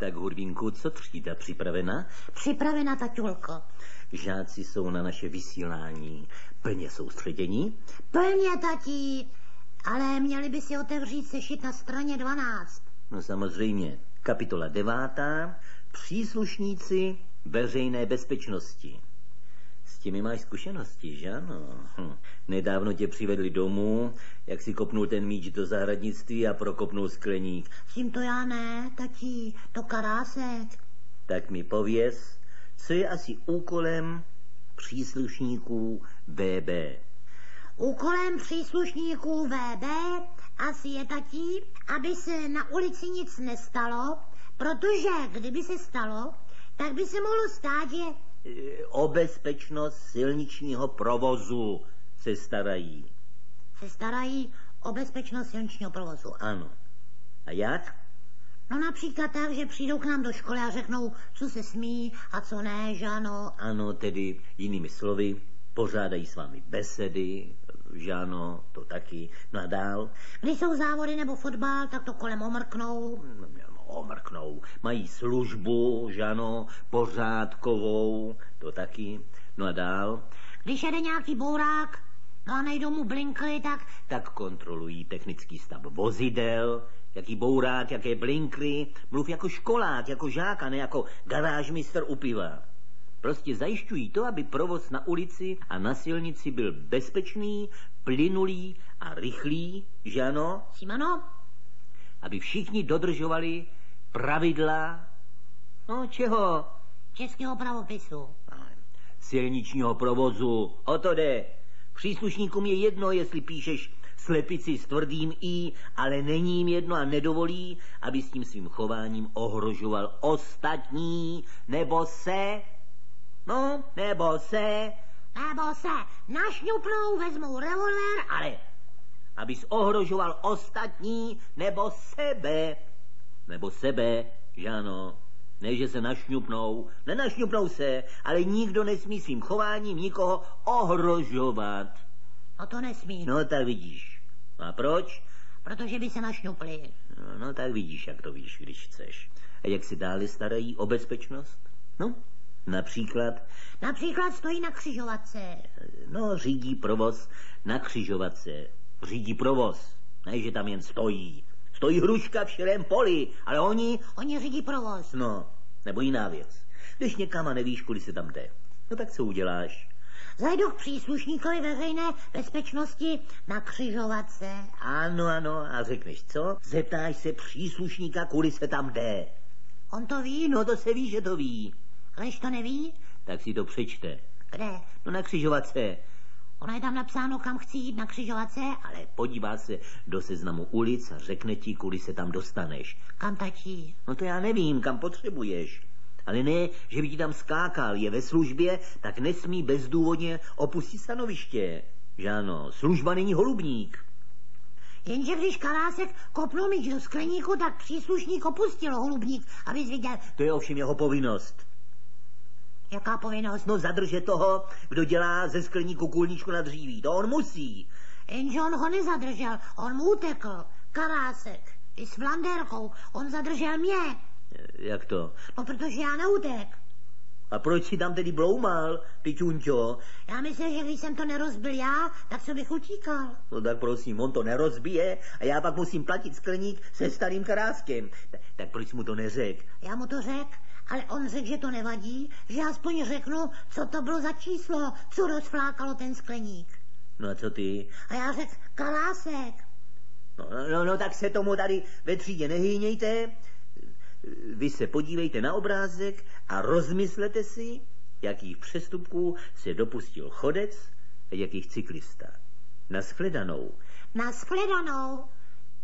Tak, Hurvínku, co třída připravena? Připravena, taťulko. Žáci jsou na naše vysílání plně soustředění? Plně, tatí. Ale měli by si otevřít sešit na straně 12. No samozřejmě. Kapitola 9. Příslušníci veřejné bezpečnosti. S těmi máš zkušenosti, že ano? Nedávno tě přivedli domů, jak si kopnul ten míč do zahradnictví a prokopnul skleník. S tím to já ne, tatí, to Karásek. Tak mi pověz, co je asi úkolem příslušníků VB. Úkolem příslušníků VB asi je, tatí, aby se na ulici nic nestalo, protože kdyby se stalo, tak by se mohlo stát, že... O bezpečnost silničního provozu se starají. Se starají o bezpečnost silničního provozu. Ano. A jak? No například tak, že přijdou k nám do školy a řeknou, co se smí a co ne, že ano. Ano, tedy jinými slovy, pořádají s vámi besedy, že ano, to taky. No a dál? Když jsou závody nebo fotbal, tak to kolem omrknou. Omrknou. Mají službu, že ano, pořádkovou, to taky. No a dál? Když jede nějaký bourák, no a najdou mu blinkry, tak kontrolují technický stav vozidel, jaký bourák, jaké blinkry. Mluv jako školák, jako žák, a ne jako garážmistr u piva. Prostě zajišťují to, aby provoz na ulici a na silnici byl bezpečný, plynulý a rychlý, že ano? Simano? Aby všichni dodržovali pravidla, no čeho? Českého pravopisu. Silničního provozu, o to jde. Příslušníkům je jedno, jestli píšeš slepici s tvrdým I, ale není jim jedno a nedovolí, aby s tím svým chováním ohrožoval ostatní, nebo se našňupnou, vezmou revolver, ale abys ohrožoval ostatní, nebo sebe, že ano. Ne, že se našňupnou, nenašňupnou se, ale nikdo nesmí svým chováním nikoho ohrožovat. No to nesmí. No tak vidíš. A proč? Protože by se našňupli. No tak vidíš, jak to víš, když chceš. A jak se dále starají o bezpečnost? No, například? Například stojí na křižovatce. No, řídí provoz na křižovatce. Řídí provoz, ne, že tam jen stojí. Stojí hruška v širém poli, ale oni... Oni řídí provoz. No, nebo jiná věc. Když někam a nevíš, kudy se tam jde, no tak co uděláš? Zajdu k příslušníkovi veřejné bezpečnosti na křižovatce. Ano, a řekneš co? Zeptáš se příslušníka, kudy se tam jde. On to ví? No to se ví, že to ví. Když to neví? Tak si to přečte. Kde? No na křižovatce. Ono je tam napsáno, kam chci jít na křižovatce. Ale podívá se do seznamu ulic a řekne ti, kudy se tam dostaneš. Kam, tatí? No to já nevím, kam potřebuješ. Ale ne, že by ti tam skákal, je ve službě, tak nesmí bezdůvodně opustit stanoviště. Že ano, služba není holubník. Jenže když Karásek kopnul míč do skleníku, tak příslušník opustil holubník, abys viděl. To je ovšem jeho povinnost. Jaká povinnost? No zadržet toho, kdo dělá ze skleníku kůlničku na dříví. To on musí. Jenže on ho nezadržel, on mu utekl. Karásek. I s Flanderkou. On zadržel mě. Jak to? No, protože já neutek. A proč si tam tedy bloumal, ty čunťo? Já myslím, že když jsem to nerozbil já, tak co bych utíkal. No tak prosím, on to nerozbije a já pak musím platit skleník se starým Karáskem. Tak proč mu to neřek? Já mu to řekl, ale on řekl, že to nevadí, že aspoň řeknu, co to bylo za číslo, co rozflákalo ten skleník. No a co ty? A já řekl, Karásek. No, tak se tomu tady ve třídě nehýnějte. Vy se podívejte na obrázek a rozmyslete si, jakých přestupků se dopustil chodec a jakých cyklista. Nashledanou. Nashledanou.